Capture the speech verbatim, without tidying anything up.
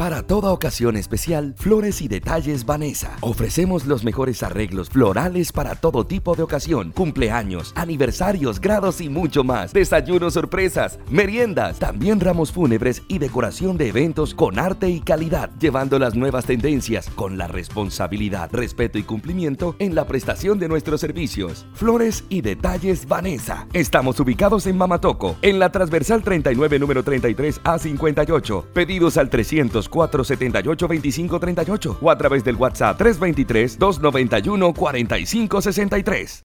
Para toda ocasión especial, Flores y Detalles Vanessa. Ofrecemos los mejores arreglos florales para todo tipo de ocasión, cumpleaños, aniversarios, grados y mucho más. Desayunos sorpresas, meriendas, también ramos fúnebres y decoración de eventos con arte y calidad, llevando las nuevas tendencias con la responsabilidad, respeto y cumplimiento en la prestación de nuestros servicios. Flores y Detalles Vanessa. Estamos ubicados en Mamatoco, en la transversal treinta y nueve, número treinta y tres A cincuenta y ocho. Pedidos al trescientos cuatro, setenta y ocho, veinticinco treinta y ocho o a través del WhatsApp tres dos tres, dos nueve uno, cuatro cinco seis tres.